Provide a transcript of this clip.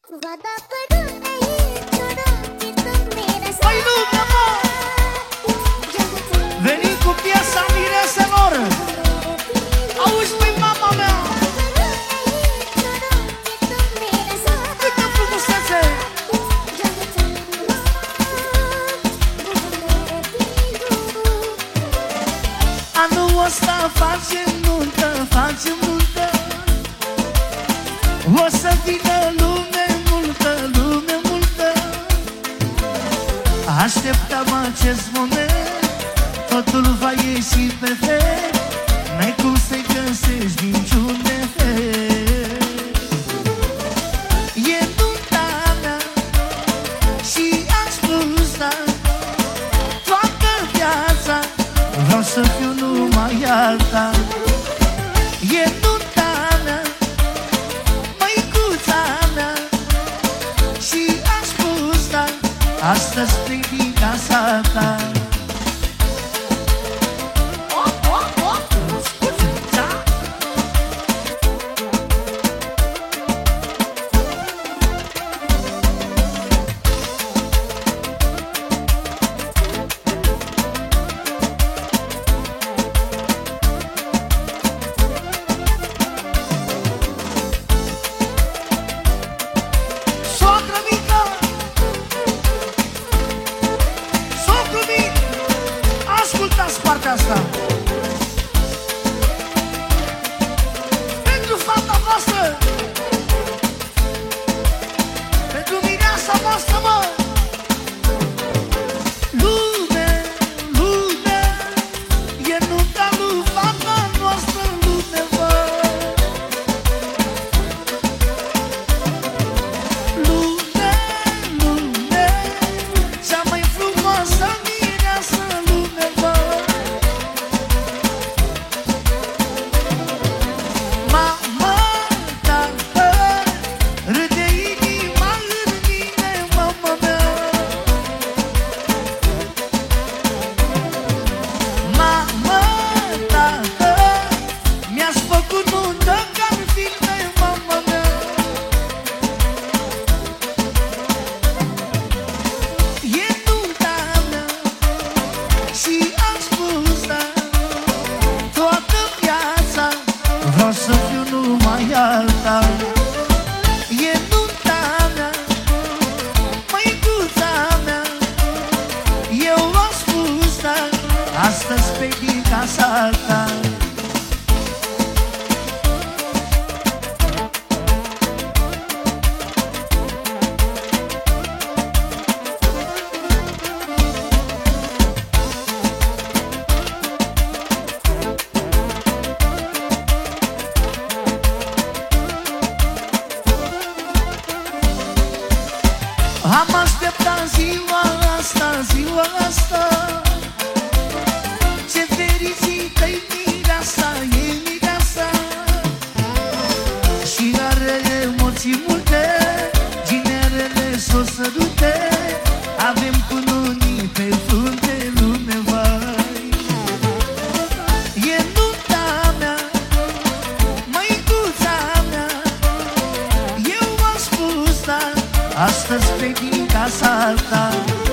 Păi lumea, mă! Veni cu piesa mireselor. Auzi, măi, mama mea! Câtă frumusețe! Anul ăsta facem nuntă, facem nuntă. O să vină lume multă, lume multă. Așteptam acest moment, totul va ieși perfect. N-ai cum să-i găsești niciun defect. E nunta mea și aș spus-a toată viața. Vreau să fiu numai al ta. E nunta mea, măicuța mea, și aș spus-a astăzi plec din casa ta. Partea asta pentru fata voastră, pentru mireasa voastră, mă! Lume, lume, e nunta lui fata noastră, lume, mă! Lume, lume, cea mai frumoasă mireasă, lume, mă! Vreau să fiu numai al ta. E nunta mea, măicuța mea. Eu am spus, dar astăzi plec din casa ta. Am așteptat ziua asta, ziua asta. Ce fericită-i mireasa, e mireasa. Și are emoții multe, ginerele s-o sărute. Avem cununii pe frunte, lume, vai. E nunta mea, măicuța mea. Eu am spus, dar astăzi plec din casa ta.